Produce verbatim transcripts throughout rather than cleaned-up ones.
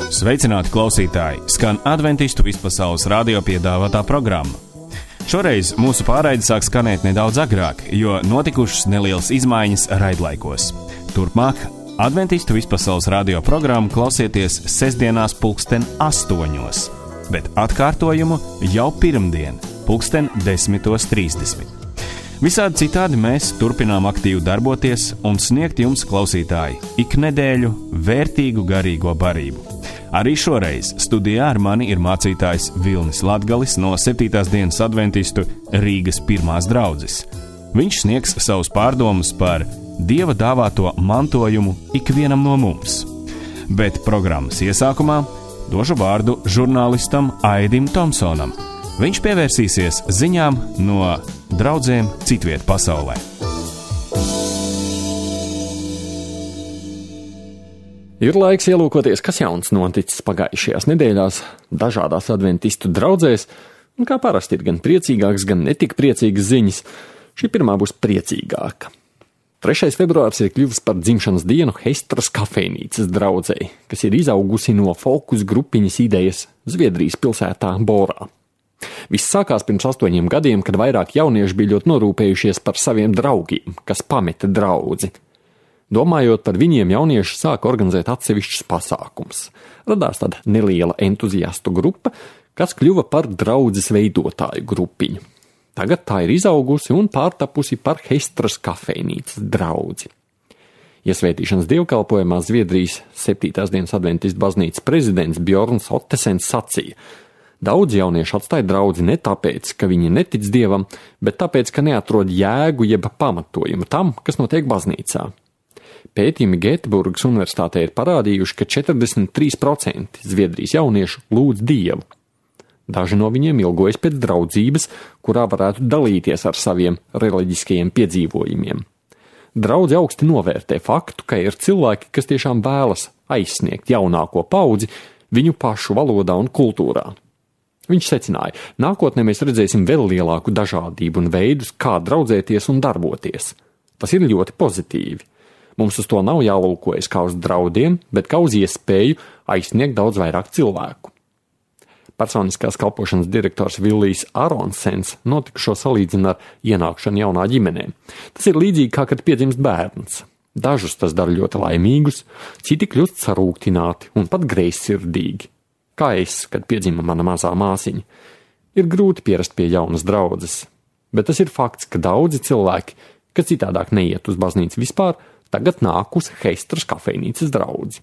Sveicināti klausītāji! Skan Adventistu vispasaules radio piedāvātā programma. Šoreiz mūsu pārraide sāk skanēt nedaudz agrāk, jo notikušas nelielas izmaiņas raidlaikos. Turpmāk Adventistu vispasaules radio programmu klausieties sestdienās pulksten astoņos, bet atkārtojumu jau pirmdien, pulksten desmitos trīsdesmit. Visādi citādi mēs turpinām aktīvi darboties un sniegt jums, klausītāji, ik nedēļu vērtīgu garīgo barību. Arī šoreiz studijā ar mani ir mācītājs Vilnis Latgalis no septītās dienas adventistu Rīgas pirmās draudzes. Viņš sniegs savus pārdomus par Dieva dāvāto mantojumu ikvienam no mums. Bet programmas iesākumā došu vārdu žurnālistam Aidim Tomsonam. Viņš pievērsīsies ziņām no draudzēm citviet pasaulē. Ir laiks ielūkoties, kas jauns noticis pagājušajās nedēļās dažādās adventistu draudzēs, un kā parasti ir gan priecīgāks, gan netik priecīgas ziņas. Šī pirmā būs priecīgāka. trešais februārs ir kļuvis par dzimšanas dienu Hestras kafejnīcas draudzei, kas ir izaugusi no fokus grupiņas idejas Zviedrijas pilsētā Borā. Viss sākās pirms astoņiem gadiem, kad vairāk jaunieši bija ļoti norūpējušies par saviem draugiem, kas pameta draudzi. Domājot par viņiem, jaunieši sāka organizēt atsevišķus pasākums. Radās tāda neliela entuziastu grupa, kas kļuva par draudzes veidotāju grupiņu. Tagad tā ir izaugusi un pārtapusi par Hestras kafejnīcas draudzi. Iesvētīšanas dievkalpojumā Zviedrijas septītās dienas adventistu baznīcas prezidents Bjorns Ottesens sacīja: daudz jauniešu atstāja draudzi ne tāpēc, ka viņi netic Dievam, bet tāpēc, ka neatrod jēgu jeb pamatojumu tam, kas notiek baznīcā. Pētījumi Gēteburgas universitātē ir parādījuši, ka četrdesmit trīs procenti Zviedrijas jauniešu lūdz Dievu. Daži no viņiem ilgojas pēc draudzības, kurā varētu dalīties ar saviem reliģiskajiem piedzīvojumiem. Draudze augsti novērtē faktu, ka ir cilvēki, kas tiešām vēlas aizsniegt jaunāko paudzi viņu pašu valodā un kultūrā. Viņš secināja, nākotnē mēs redzēsim vēl lielāku dažādību un veidus, kā draudzēties un darboties. Tas ir ļoti pozitīvi. Mums uz to nav jālūkojas kā uz draudiem, bet kā uz iespēju aizsniegt daudz vairāk cilvēku. Personiskās kalpošanas direktors Villijs Aronsens notikušo salīdzina ar ienākšanu jaunā ģimenē. Tas ir līdzīgi kā, kad piedzimst bērns. Dažus tas dara ļoti laimīgus, citi kļūst sarūktināti un pat greizsirdīgi. Kā es, kad piedzima mana mazā māsiņa. Ir grūti pierast pie jaunas draudzes, bet tas ir fakts, ka daudzi cilvēki, kas citādāk neiet uz baznīcu vispār, tagad nāk uz Hestras kafejnīcas draudzi.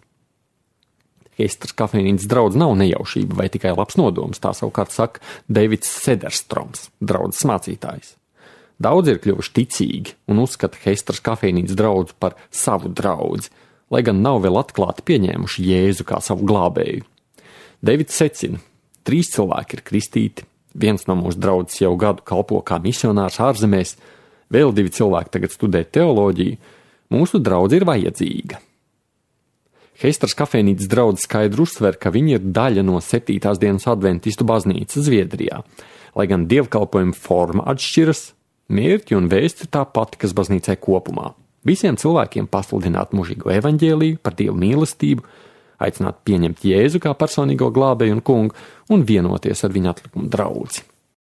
Hestras kafejnīcas draudze nav nejaušība vai tikai labs nodoms, tā savukārt saka Deivids Sederstroms, draudzes mācītājs. Daudzi ir kļuvuši ticīgi un uzskata Hestras kafejnīcas draudzi par savu draudzi, lai gan nav vēl atklāti pieņēmuši Jēzu kā savu glābēju. Deivids secina, trīs cilvēki ir kristīti, viens no mūsu draudzes jau gadu kalpo kā misionārs ārzemēs, vēl divi cilvēki tagad studē teoloģiju. Mūsu draudze ir vajadzīga. Hestras kafejnīcas draudze skaidri uzsver, ka viņi ir daļa no septītās dienas adventistu baznīcas Zviedrijā. Lai gan dievkalpojuma forma atšķiras, mērķi un vēsts ir tā pati, kas baznīcai kopumā. Visiem cilvēkiem pasludināt mūžīgo evaņģēliju par Dievu mīlestību, aicināt pieņemt Jēzu kā personīgo glābēju un kungu un vienoties ar viņa atlikumu draudzi.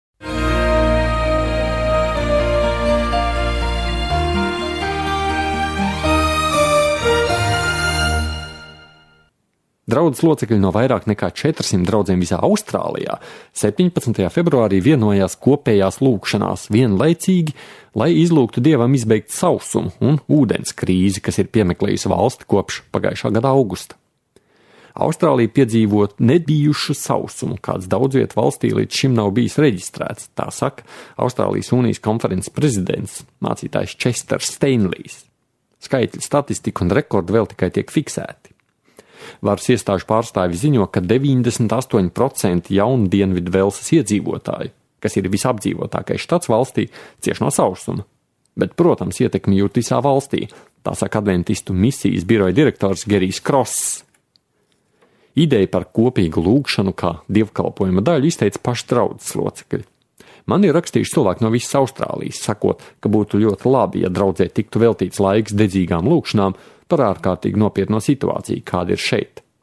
Draudzes locekļi no vairāk nekā četrsimt draudzēm visā Austrālijā septiņpadsmitajā februārī vienojās kopējās lūgšanās vienlaicīgi, lai izlūgtu Dievam izbeigt sausumu un ūdens krīzi, kas ir piemeklējusi valsti kopš pagājušā gada augusta. Austrālija piedzīvot nebijušu sausumu, kāds daudz vietu valstī līdz šim nav bijis reģistrēts, tā saka Austrālijas unijas konferences prezidents, mācītājs Chesters Steinlijs. Skaitļi, statistika un rekordi vēl tikai tiek fiksēti. Varas iestāžu pārstāvi ziņo, ka deviņdesmit astoņi procenti jaunu Dienvidu Velsas iedzīvotāju, kas ir visapdzīvotākais štats valstī, cieš no sausuma. Bet, protams, ietekmi jūt visā valstī, tā saka adventistu misijas biroja direktors Gerijs Kross. Ideja par kopīgu lūgšanu kā dievkalpojuma daļu izteica paši draudzes locekļi. Man ir rakstījuši cilvēki no visas Austrālijas, sakot, ka būtu ļoti labi, ja draudzē tiktu veltīts laiks dedzīgām lūgšanām par ārkārtīgi nopietno situāciju, kāda ir šeit,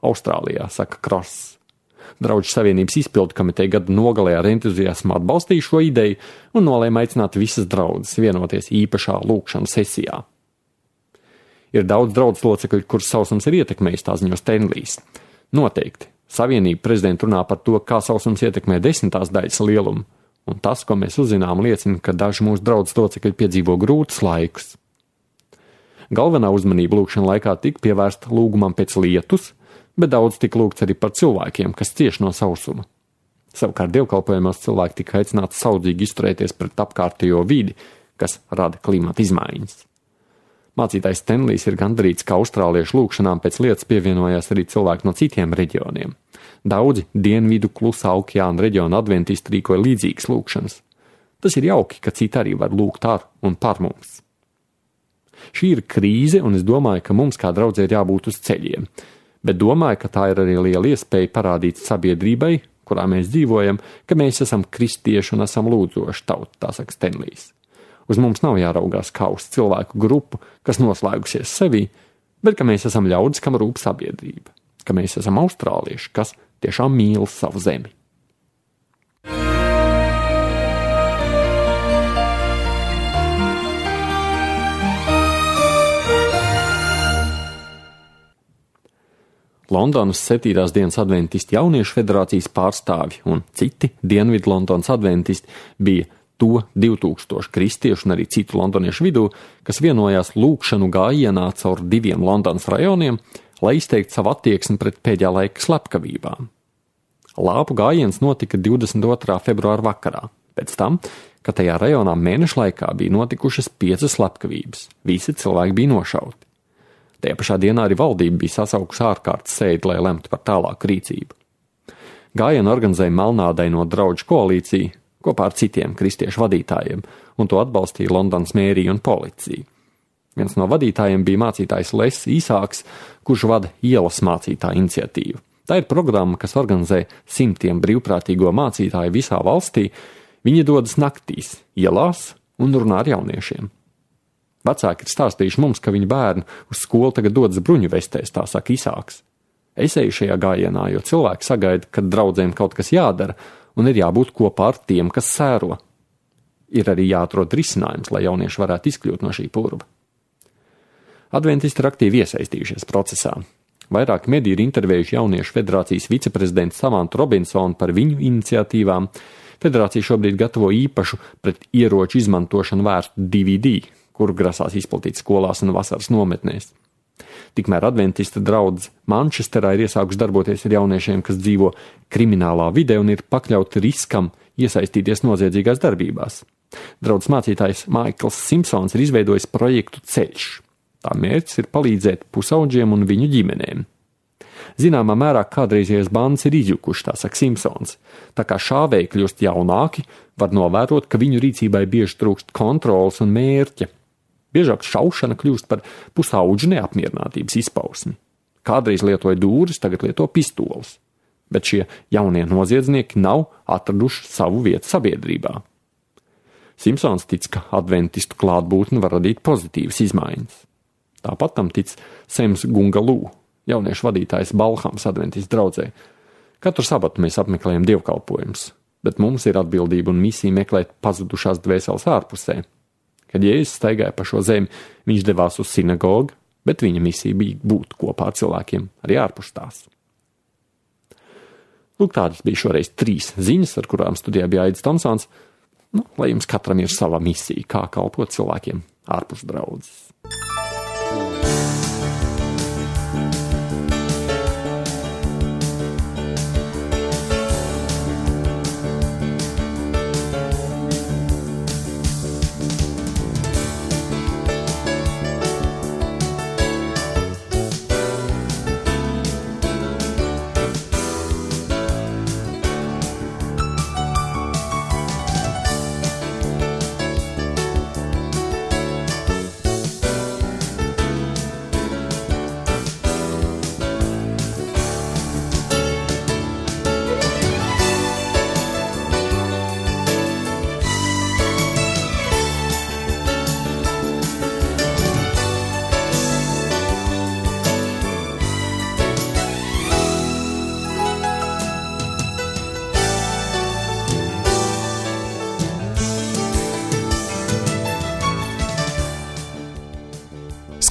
Austrālijā, saka Kross. Draugu savienības izpildu komiteja gada nogalē ar entuziasmu atbalstīja šo ideju un nolēma aicināt visas draudzes vienoties īpašā lūkšanu sesijā. Ir daudz draudzes locekļu, kurus sausums ir ietekmējis, tā ziņo Stenlijs. Noteikti. Savienība prezidenta runā par to, kā sausums ietekmē desmitās daļas lielumu, un tas, ko mēs uzzinām, liecina, ka daži mūsu draudzes locekļi piedzīvo grūtus laikus. Galvenā uzmanība lūkšana laikā tika pievērsta lūgumam pēc lietus, bet daudz tika lūgts arī par cilvēkiem, kas cieš no sausuma. Savukārt dievkalpojumos cilvēki tika aicināti saudzīgi izturēties pret apkārtējo vidi, kas rada klimata izmaiņas. Mācītājs Stenlijs ir gandarīts, ka austrāliešu lūkšanām pēc lietas pievienojās arī cilvēki no citiem reģioniem. Daudzi dienvidu klusā okeāna reģiona adventisti rīkoja līdzīgas lūkšanas. Tas ir jauki, ka citi arī var lūgt ar un par mums. Šī ir krīze, un es domāju, ka mums kā draudzē ir jābūt uz ceļiem, bet domāju, ka tā ir arī liela iespēja parādīt sabiedrībai, kurā mēs dzīvojam, ka mēs esam kristieši un esam lūdzoši tauta, tā saka Stenlijs. Uz mums nav jāraugās kā uz cilvēku grupu, kas noslēgusies sevī, bet ka mēs esam ļaudis, kam rūp sabiedrība, ka mēs esam austrālieši, kas tiešām mīl savu zemi. Londonas septītās dienas adventisti jauniešu federācijas pārstāvi un citi Dienvidu Londonas adventisti bija to divtūkstoši kristiešu un arī citu londoniešu vidū, kas vienojās lūkšanu gājienā caur diviem Londonas rajoniem, lai izteiktu savu attieksmi pret pēdējā laika slepkavībām. Lāpu gājiens notika divdesmit otrā februāra vakarā, pēc tam, ka tajā rajonā mēneša laikā bija notikušas piecas slepkavības, visi cilvēki bija nošauti. Tajā pašā dienā arī valdība bija sasaukusi ārkārtas sēdi, lai lemtu par tālāku rīcību. Gājienu organizēja Melnādaino draugu koalīcija kopā ar citiem kristiešu vadītājiem, un to atbalstīja Londonas mērija un policija. Viens no vadītājiem bija mācītājs Les Īsāks, kurš vada ielas mācītāju iniciatīvu. Tā ir programma, kas organizē simtiem brīvprātīgo mācītāju visā valstī. Viņi dodas naktīs, ielās un runā ar jauniešiem. Vecāki ir stāstījuši mums, ka viņu bērni uz skolu tagad dodas bruņu vestēs, tā saka Īsāks. Es eju šajā gājienā, jo cilvēki sagaida, ka draudzēm kaut kas jādara un ir jābūt kopā ar tiem, kas sēro. Ir arī jāatrod risinājums, lai jaunieši varētu izkļūt no šī purva. Adventisti ir aktīvi iesaistījušies procesā. Vairāki mediji ir intervējuši jauniešu federācijas viceprezidentu Samantu Robinsonu par viņu iniciatīvām. Federācija šobrīd gatavo īpašu pret ieroču izmantošanu vērstu D V D, kuru grasās izplatīt skolās un vasaras nometnēs. Tikmēr adventista draudze Mančesterā ir iesākuši darboties ar jauniešiem, kas dzīvo kriminālā vidē un ir pakļauti riskam iesaistīties noziedzīgās darbībās. Draudzes mācītājs Maikls Simpsons ir izveidojis projektu Ceļš. Tā mērķis ir palīdzēt pusaudžiem un viņu ģimenēm. Zināmā mērā kādreizējais bandas ir izjukuši, tā saka Simpsons. Tā kā šāvēji kļūst jaunāki, var novērot, ka viņu rīcībai bieži trūkst kontrolas un mērķa. Biežāk šaušana kļūst par pusauģu neapmierinātības izpausmi. Kādreiz lietoja dūris, tagad lieto pistoles. Bet šie jaunie noziedznieki nav atraduši savu vietu sabiedrībā. Simpsons tic, ka adventistu klātbūtne var radīt pozitīvas izmaiņas. Tāpat tam tic Sems Gungalū, jauniešu vadītājs Balhams adventistu draudzē. Katru sabatu mēs apmeklējam dievkalpojumus, bet mums ir atbildība un misija meklēt pazudušās dvēseles ārpusē. Kad Jēzus staigāja pa šo zemi, viņš devās uz sinagogu, bet viņa misija bija būt kopā ar cilvēkiem arī ārpus tās. Lūk, tādas bija šoreiz trīs ziņas, ar kurām studijā bija Aidis Tomsons. Nu, lai jums katram ir sava misija, kā kalpot cilvēkiem ārpus draudzes.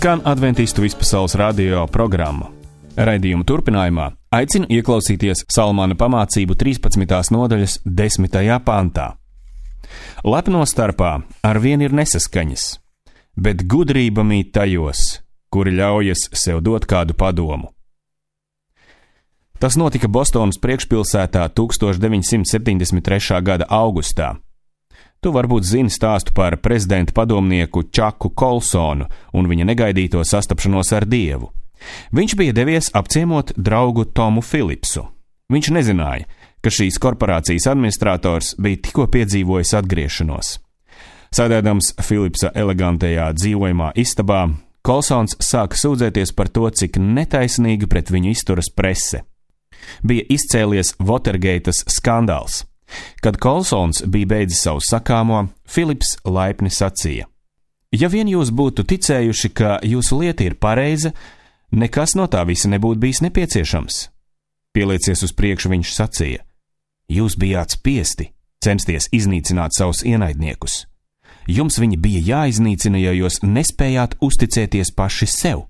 Skan Adventistu vispasaules radio programma. Raidījuma turpinājumā aicinu ieklausīties Salamāna pamācību trīspadsmitās nodaļas desmitajā pantā. Lepno starpā arvien ir nesaskaņas, bet gudrība mīt tajos, kuri ļaujas sev dot kādu padomu. Tas notika Bostonas priekšpilsētā deviņdesmit septiņdesmit trešā gada augustā. Tu varbūt zini stāstu par prezidenta padomnieku Čaku Kolsonu un viņa negaidīto sastapšanos ar Dievu. Viņš bija devies apciemot draugu Tomu Philipsu. Viņš nezināja, ka šīs korporācijas administrators bija tikko piedzīvojis atgriešanos. Sēdēdams Philipsa elegantajā dzīvojamā istabā, Kolsons sāka sūdzēties par to, cik netaisnīgi pret viņu izturas prese. Bija izcēlies Watergates skandāls. Kad Kolsons bija beidzis savu sakāmo, Philips laipni sacīja: ja vien jūs būtu ticējuši, ka jūsu lieta ir pareiza, nekas no tā visa nebūtu bijis nepieciešams. Pieliecies uz priekšu, viņš sacīja: jūs bijāt spiesti censties iznīcināt savus ienaidniekus. Jums viņi bija jāiznīcina, ja jūs nespējāt uzticēties paši sev.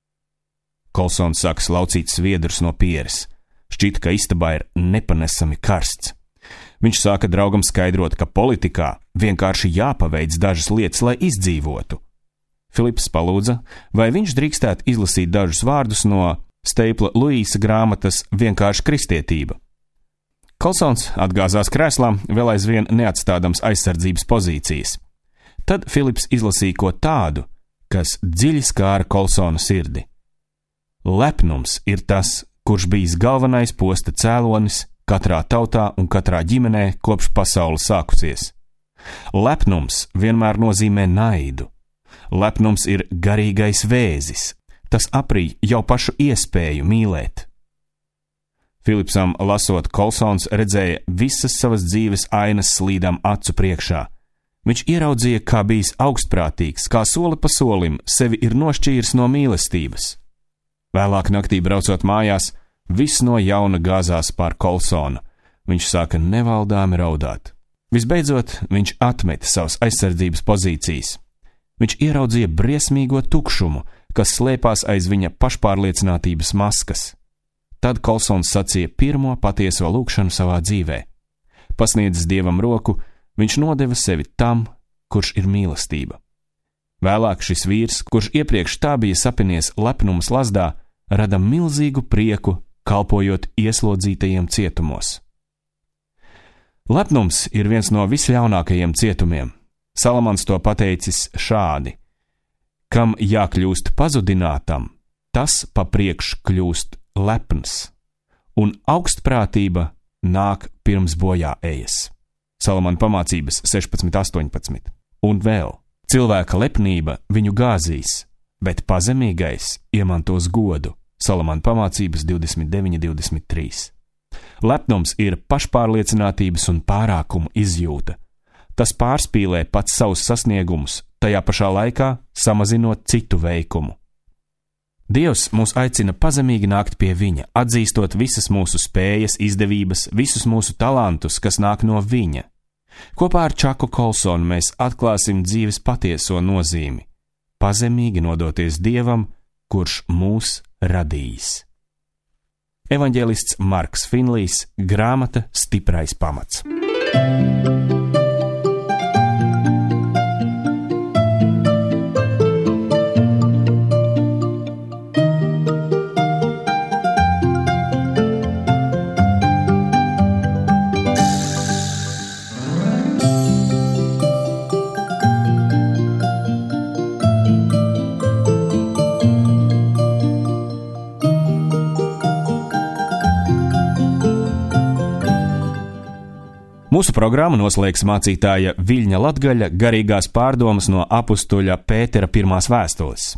Kolsons sāka slaucīt sviedrus no pieres. Šķita, ka istabā ir nepanesami karsts. Viņš sāka draugam skaidrot, ka politikā vienkārši jāpaveic dažas lietas, lai izdzīvotu. Filips palūdza, vai viņš drīkstētu izlasīt dažus vārdus no Steipla Luīsa grāmatas Vienkārši kristietība. Kolsons atgāzās krēslā, vēl aizvien neatstādams aizsardzības pozīcijas. Tad Filips izlasīja ko tādu, kas dziļi skāra Kolsona sirdi. Lepnums ir tas, kurš bijis galvenais posta cēlonis katrā tautā un katrā ģimenē kopš pasaules sākusies. Lepnums vienmēr nozīmē naidu. Lepnums ir garīgais vēzis. Tas aprī jau pašu iespēju mīlēt. Filipsam lasot, Kolsons redzēja visas savas dzīves ainas slīdam acu priekšā. Viņš ieraudzīja, kā bijis augstprātīgs, kā soli pa solim sevi ir nošķīris no mīlestības. Vēlāk naktī braucot mājās, viss no jauna gāzās pār Kolsonu. Viņš sāka nevaldāmi raudāt. Visbeidzot, viņš atmeta savas aizsardzības pozīcijas. Viņš ieraudzīja briesmīgo tukšumu, kas slēpās aiz viņa pašpārliecinātības maskas. Tad Kolsons sacīja pirmo patieso lūgšanu savā dzīvē. Pasniedzis Dievam roku, viņš nodeva sevi tam, kurš ir mīlestība. Vēlāk šis vīrs, kurš iepriekš tā bija sapinies lepnums lazdā, rada milzīgu prieku, kalpojot ieslodzītajiem cietumos. Lepnums ir viens no visļaunākajiem cietumiem. Salamans to pateicis šādi: kam jākļūst pazudinātam, tas pa priekš kļūst lepns, un augstprātība nāk pirms bojā ejas. Salamana pamācības sešpadsmit astoņpadsmit. Un vēl, cilvēka lepnība viņu gāzīs, bet pazemīgais iemantos godu. Salamana pamācības divdesmit deviņi divdesmit trīs. Lepnums ir pašpārliecinātības un pārākuma izjūta. Tas pārspīlē pats savus sasniegumus, tajā pašā laikā samazinot citu veikumu. Dievs mūs aicina pazemīgi nākt pie viņa, atzīstot visas mūsu spējas, izdevības, visus mūsu talantus, kas nāk no viņa. Kopā ar Čaku Kolsonu mēs atklāsim dzīves patieso nozīmi – pazemīgi nodoties Dievam, kurš mūs radījis. Evaņģēlists Marks Finlijs, grāmata Stiprais pamats. Mūsu programmu noslēgs mācītāja Viļņa Latgaļa garīgās pārdomas no apustuļa Pētera pirmās vēstules.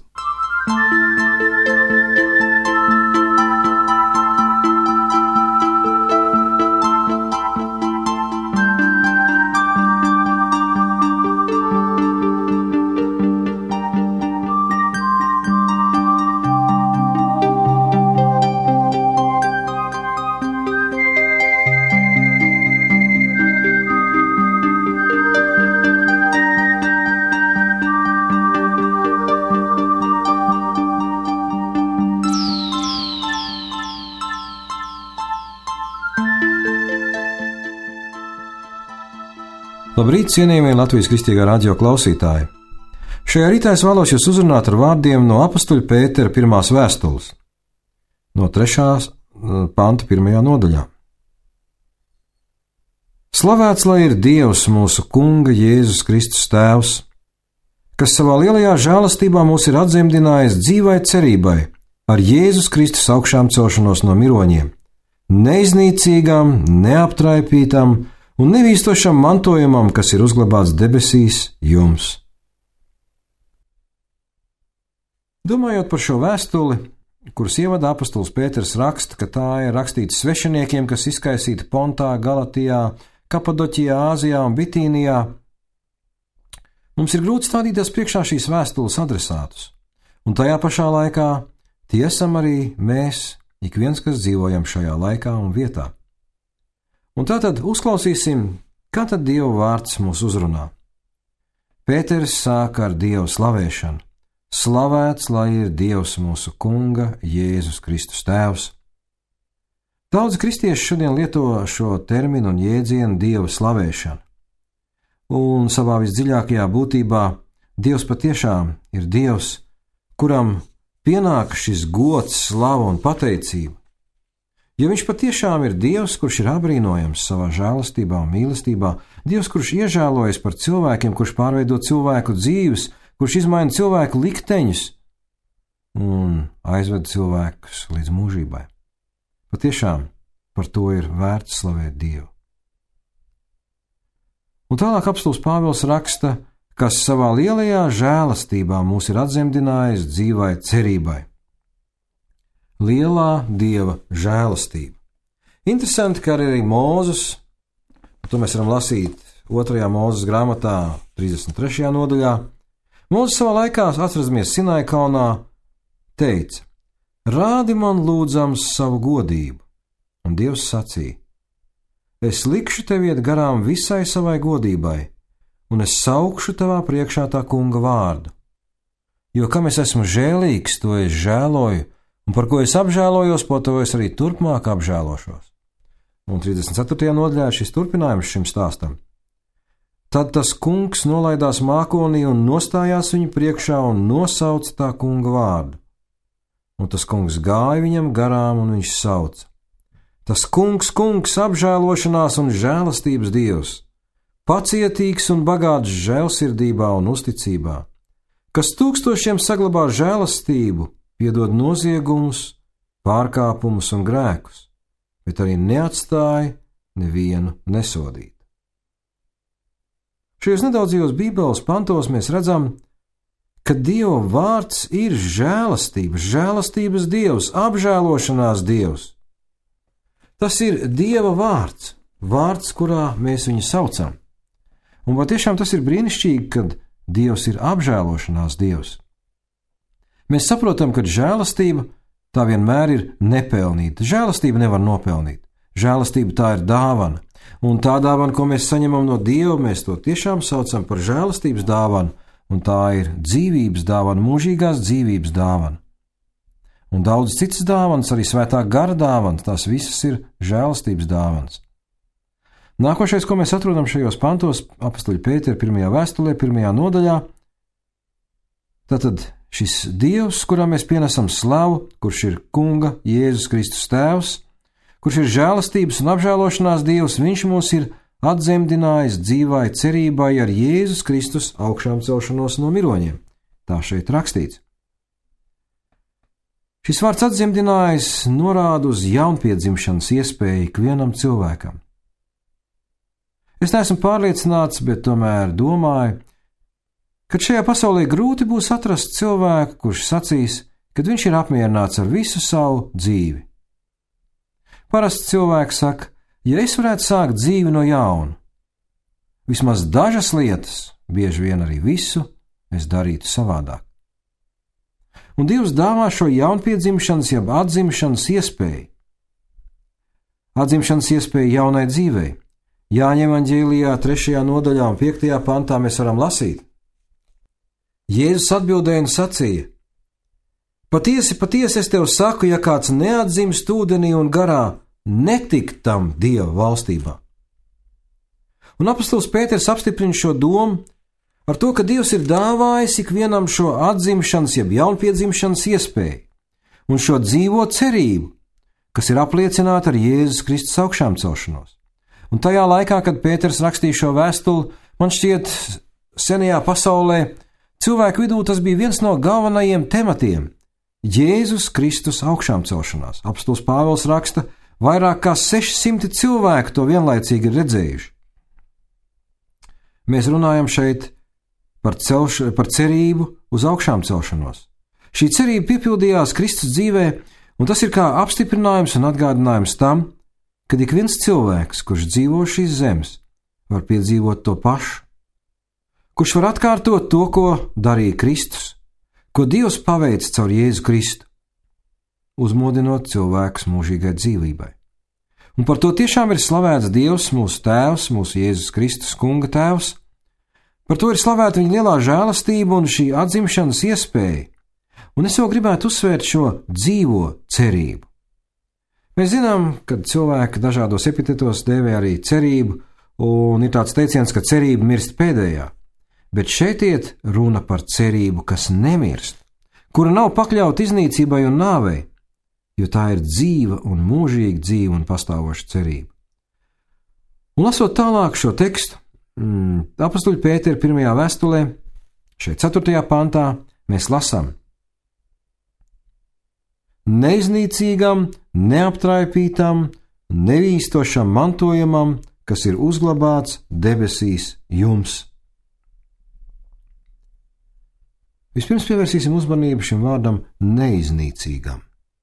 Labrīt, cienījamie Latvijas Kristīgā radio klausītāji! Šajā rītā es vēlos jūs uzrunāt ar vārdiem no apustuļa Pētera pirmās vēstules, no trešās panta pirmajā nodaļā. Slavēts lai ir Dievs, mūsu Kunga Jēzus Kristus Tēvs, kas savā lielajā žēlastībā mūs ir atdzemdinājis dzīvai cerībai ar Jēzus Kristus augšām celšanos no miroņiem, neiznīcīgām, neaptraipītām un nevīstošam mantojumam, kas ir uzglabāts debesīs jums. Domājot par šo vēstuli, kuras ievadā apustulis Pēters raksta, ka tā ir rakstīta svešiniekiem, kas izkaisīti Pontā, Galatijā, Kapadoķijā, Āzijā un Bitīnijā, mums ir grūti stādīties priekšā šīs vēstules adresātus, un tajā pašā laikā tie esam arī mēs, ik viens, kas dzīvojam šajā laikā un vietā. Un tātad uzklausīsim, kā tad Dieva vārds mūs uzrunā. Pēteris sāka ar Dievu slavēšanu. Slavēts lai ir Dievs mūsu Kunga Jēzus Kristus Tēvs. Daudz kristieši šodien lieto šo terminu un jēdzienu Dieva slavēšana. Un savā visdziļākajā būtībā Dievs patiešām ir Dievs, kuram pienāk šis gods, slava un pateicība. Jo viņš patiešām ir Dievs, kurš ir apbrīnojams savā žēlastībā un mīlestībā, Dievs, kurš iežēlojas par cilvēkiem, kurš pārveido cilvēku dzīves, kurš izmaina cilvēku likteņus un aizved cilvēkus līdz mūžībai. Patiešām par to ir vērts slavēt Dievu. Un tālāk apustulis Pāvils raksta, kas savā lielajā žēlastībā mūs ir atzemdinājis dzīvai cerībai. Lielā Dieva žēlastība. Interesanti, ka arī Mūzes, to mēs varam lasīt otrajā Mūzes grāmatā, trīsdesmit trešajā nodaļā, Mūzes savā laikā, atradamies Sinai kalnā, teica: Rādi man lūdzams savu godību, un Dievs sacīja: Es likšu tev iet garām visai savai godībai, un es saukšu tavā priekšā tā kunga vārdu. Jo kam es esmu žēlīgs, to es žēloju, un par ko es apžēlojos, par to es arī turpmāk apžēlošos. Un trīsdesmit ceturtajā nodaļā šis turpinājums šim stāstam. Tad tas kungs nolaidās mākonī un nostājās viņu priekšā un nosauca tā kunga vārdu. Un tas kungs gāja viņam garām, un viņš sauca: Tas kungs, kungs, apžēlošanās un žēlastības Dievs, pacietīgs un bagāts žēlsirdībā un uzticībā, kas tūkstošiem saglabā žēlastību, piedod noziegumus, pārkāpumus un grēkus, bet arī neatstāja nevienu nesodīt. Šajos nedaudzajos Bībeles pantos mēs redzam, ka Dieva vārds ir žēlastības, žēlastības Dievs, apžēlošanās Dievs. Tas ir Dieva vārds, vārds, kurā mēs viņu saucam. Un patiešām tas ir brīnišķīgi, kad Dievs ir apžēlošanās Dievs. Mēs saprotam, ka žēlastība tā vienmēr ir nepelnīta. Žēlastība nevar nopelnīt. Žēlastība tā ir dāvana. Un tā dāvana, ko mēs saņemam no Dieva, mēs to tiešām saucam par žēlastības dāvanu, un tā ir dzīvības dāvana, mūžīgās dzīvības dāvana. Un daudz citas dāvanas, arī svētā gara dāvanas, tās visas ir žēlastības dāvanas. Nākošais, ko mēs atrodam šajos pantos, apustuļa Pētera pirmajā vēstulē, pirmajā nodaļā, tātad šis Dievs, kuram mēs pienesam slavu, kurš ir Kunga Jēzus Kristus Tēvs, kurš ir žēlastības un apžēlošanās Dievs, viņš mūs ir atzemdinājis dzīvai cerībai ar Jēzus Kristus augšām celšanos no miroņiem. Tā šeit rakstīts. Šis vārds atzemdinājis norāda uz jaunpiedzimšanas iespēju ikvienam cilvēkam. Es neesmu pārliecināts, bet tomēr domāju, ka šajā pasaulē grūti būs atrast cilvēku, kurš sacīs, kad viņš ir apmierināts ar visu savu dzīvi. Parasti cilvēki saka, ja es varētu sākt dzīvi no jauna, vismaz dažas lietas, bieži vien arī visu, es darītu savādāk. Un Dievs dāvā šo jaunpiedzimšanas, jeb atzimšanas iespēju. Atzimšanas iespēju jaunai dzīvei. Jāņa evaņģēlijā trešajā nodaļā un piektajā pantā mēs varam lasīt. Jēzus atbildēja un sacīja: Patiesi, patiesi es tev saku, ja kāds neatzimst ūdenī un garā, netikt tam Dieva valstībā. Un apostols Pēters apstiprina šo domu ar to, ka Dievs ir dāvājis ikvienam šo atzimšanas, jeb jaunpiedzimšanas iespēju un šo dzīvo cerību, kas ir apliecināta ar Jēzus Kristus augšām celšanos. Un tajā laikā, kad Pēters rakstīja šo vēstuli, man šķiet, senajā pasaulē cilvēku vidū tas bija viens no galvenajiem tematiem – Jēzus Kristus augšām celšanās. Apostols Pāvils raksta, vairāk kā sešsimti cilvēku to vienlaicīgi ir redzējuši. Mēs runājam šeit par, celš, par cerību uz augšām celšanos. Šī cerība piepildījās Kristus dzīvē, un tas ir kā apstiprinājums un atgādinājums tam, kad ik viens cilvēks, kurš dzīvo šīs zemes, var piedzīvot to pašu, kurš var atkārtot to, ko darīja Kristus, ko Dievs paveic caur Jēzu Kristu, uzmodinot cilvēkus mūžīgai dzīvībai. Un par to tiešām ir slavēts Dievs, mūsu Tēvs, mūsu Jēzus Kristus Kunga Tēvs. Par to ir slavēta viņa lielā žēlastība un šī atzimšanas iespēja. Un es vēl gribētu uzsvērt šo dzīvo cerību. Mēs zinām, ka cilvēki dažādos epitetos dēvē arī cerību, un ir tāds teiciens, ka cerība mirst pēdējā. Bet šeit iet runa par cerību, kas nemirst, kura nav pakļauta iznīcībai un nāvei, jo tā ir dzīva un mūžīgi dzīva un pastāvoša cerība. Un lasot tālāk šo tekstu, mm, apostoļa Pētera pirmajā vēstulē, šeit ceturtajā pantā, mēs lasām: neiznīcīgam, neaptraipītam, nevīstošam mantojumam, kas ir uzglabāts debesīs jums. Vispirms pievērsīsim uzmanību šim vārdam neiznīcīgam.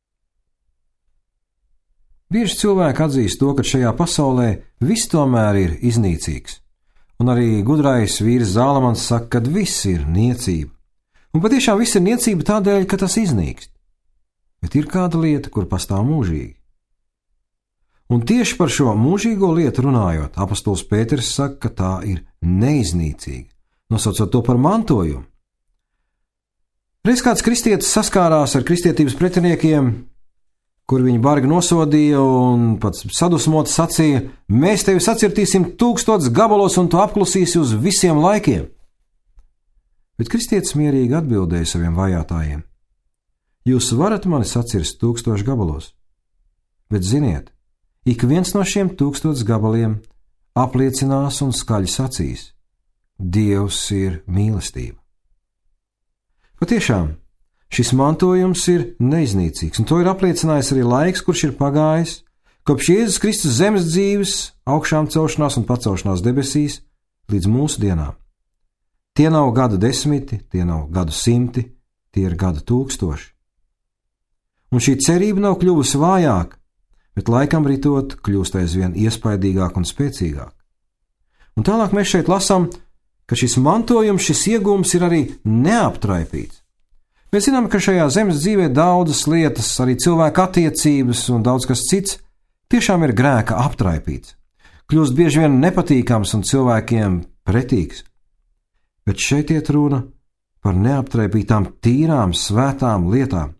Bieži cilvēki atzīst to, ka šajā pasaulē viss tomēr ir iznīcīgs, un arī gudrais vīrs Zālamans saka, ka viss ir niecība. Un patiešām viss ir niecība tādēļ, ka tas iznīkst. Bet ir kāda lieta, kur pastāv mūžīgi. Un tieši par šo mūžīgo lietu runājot, apostols Pēters saka, ka tā ir neiznīcīga, nosaucot to par mantojumu. Reiz kāds kristietis saskārās ar kristietības pretiniekiem, kur viņi bargi nosodīja un pat sadusmot sacīja: mēs tevi sacirtīsim tūkstotis gabalos un tu apklusīsi uz visiem laikiem. Bet kristietis mierīgi atbildēja saviem vajātājiem: jūs varat mani sacirst tūkstoši gabalos, bet ziniet, ik viens no šiem tūkstotis gabaliem apliecinās un skaļi sacīs: Dievs ir mīlestība. Patiešām, šis mantojums ir neiznīcīgs, un to ir apliecinājis arī laiks, kurš ir pagājis, kopš Jēzus Kristus zemes dzīves, augšām celšanās un pacelšanās debesīs līdz mūsu dienām. Tie nav gadu desmiti, tie nav gadu simti, tie ir gadu tūkstoši. Un šī cerība nav kļuvusi vājāka, bet laikam ritot kļūst aizvien iespaidīgāk un spēcīgāk. Un tālāk mēs šeit lasām, ka šis mantojums, šis iegūms ir arī neaptraipīts. Mēs zinām, ka šajā zemes dzīvē daudzas lietas, arī cilvēka attiecības un daudz kas cits, tiešām ir grēka aptraipīts. Kļūst bieži vien nepatīkams un cilvēkiem pretīgs. Bet šeit iet runa par neaptraipītām, tīrām, svētām lietām.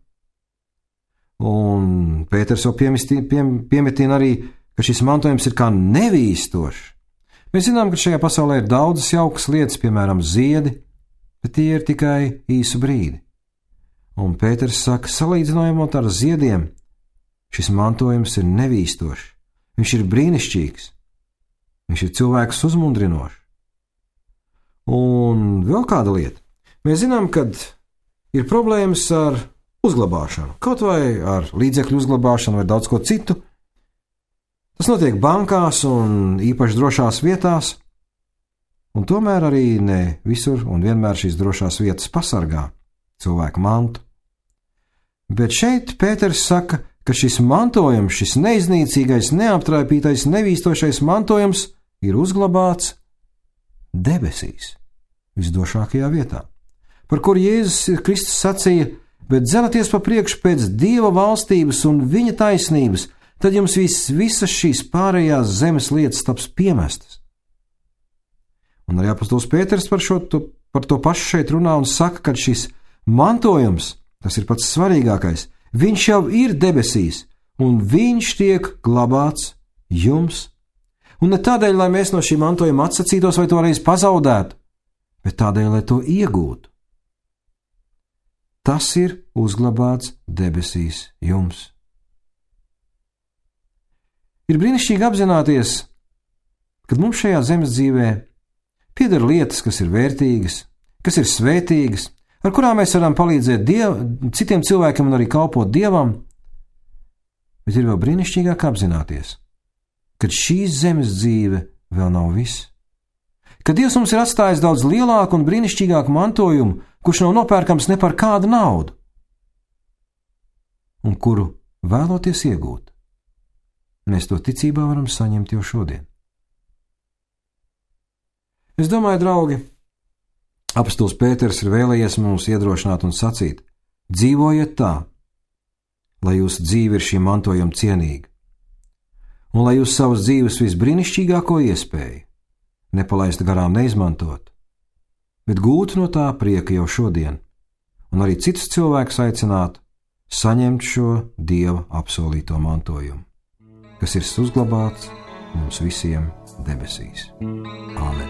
Un Pēters jau piemetina arī, ka šis mantojums ir kā nevīstošs. Mēs zinām, ka šajā pasaulē ir daudzas jaukas lietas, piemēram, ziedi, bet tie ir tikai īsu brīdi. Un Pēters saka, salīdzinājumot ar ziediem, šis mantojums ir nevīstošs, viņš ir brīnišķīgs, viņš ir cilvēks uzmundrinošs. Un vēl kāda lieta. Mēs zinām, ka ir problēmas ar uzglabāšanu, kaut vai ar līdzekļu uzglabāšanu vai daudz ko citu. Tas notiek bankās un īpaši drošās vietās, un tomēr arī ne visur un vienmēr šīs drošās vietas pasargā cilvēku mantu. Bet šeit Pēters saka, ka šis mantojums, šis neiznīcīgais, neaptraipītais, nevīstošais mantojums ir uzglabāts debesīs, visdošākajā vietā, par kuru Jēzus Kristus sacīja: bet dzenaties pa priekšu pēc Dieva valstības un viņa taisnības, tad jums vis, visas šīs pārējās zemes lietas taps piemestas. Un arī apostols Pēters par, šo, to, par to pašu šeit runā un saka, ka šis mantojums, tas ir pats svarīgākais, viņš jau ir debesīs, un viņš tiek glabāts jums. Un ne tādēļ, lai mēs no šī mantojuma atsacītos vai to reiz pazaudētu, bet tādēļ, lai to iegūtu. Tas ir uzglabāts debesīs jums. Ir brīnišķīgi apzināties, ka mums šajā zemes dzīvē pieder lietas, kas ir vērtīgas, kas ir svētīgas, ar kurām mēs varam palīdzēt diev, citiem cilvēkiem un arī kalpot Dievam, bet ir vēl brīnišķīgāk apzināties, ka šīs zemes dzīve vēl nav viss. Ka Dievs mums ir atstājis daudz lielāku un brīnišķīgāku mantojumu, kurš nav nopērkams ne par kādu naudu, un kuru vēloties iegūt. Mēs to ticībā varam saņemt jau šodien. Es domāju, draugi, apostols Pēters ir vēlējies mums iedrošināt un sacīt: dzīvojiet tā, lai jūsu dzīve ir šī mantojuma cienīga, un lai jūs savas dzīves visbrīnišķīgāko iespēju nepalaistu garām neizmantot, bet gūtu no tā prieka jau šodien, un arī citus cilvēkus aicināt saņemt šo Dieva apsolīto mantojumu, kas ir uzglabāts mums visiem debesīs. Āmen!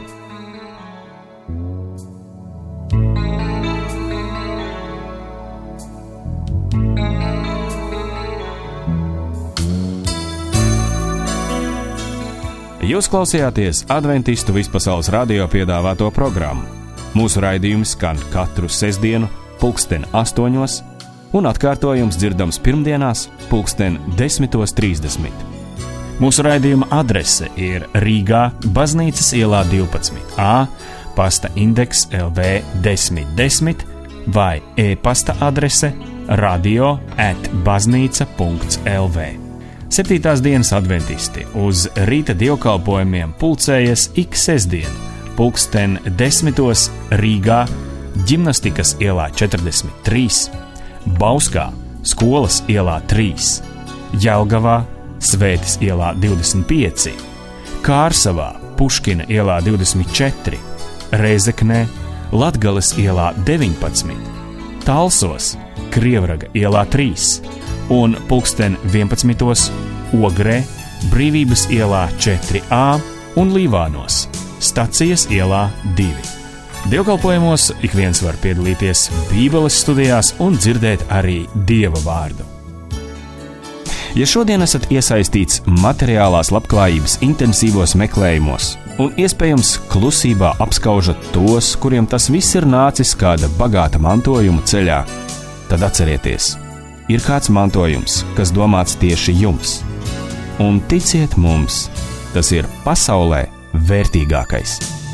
Jūs klausījāties Adventistu vispasaules radio piedāvāto programmu. Mūsu raidījums skan katru sestdienu, pulksten astoņos, un atkārtojums dzirdams pirmdienās, pulksten desmitos trīsdesmit. Mūsu raidījuma adrese ir Rīgā, Baznīcas ielā divpadsmit A, pasta indeks L V desmit desmit vai e-pasta adrese radio at baznīca punkts L V. Septītās dienas adventisti uz rīta dievkalpojumiem pulcējas ik sestdien, pulksten desmitos Rīgā, Ģimnastikas ielā četrdesmit trīs, Bauskā, Skolas ielā trīs, Jelgavā, Svētes ielā divdesmit pieci, Kārsavā, Puškina ielā divdesmit četri, Rēzeknē, Latgales ielā deviņpadsmit, Talsos, Krievraga ielā trīs un pulksten vienpadsmitos Ogrē, Brīvības ielā četri A un Līvānos, Stacijas ielā divi. Dievkalpojumos ik viens var piedalīties Bībeles studijās un dzirdēt arī Dieva vārdu. Ja šodien esat iesaistīts materiālās labklājības intensīvos meklējumos un iespējams klusībā apskaužat tos, kuriem tas viss ir nācis kāda bagāta mantojuma ceļā, tad atcerieties, ir kāds mantojums, kas domāts tieši jums. Un ticiet mums, tas ir pasaulē vērtīgākais.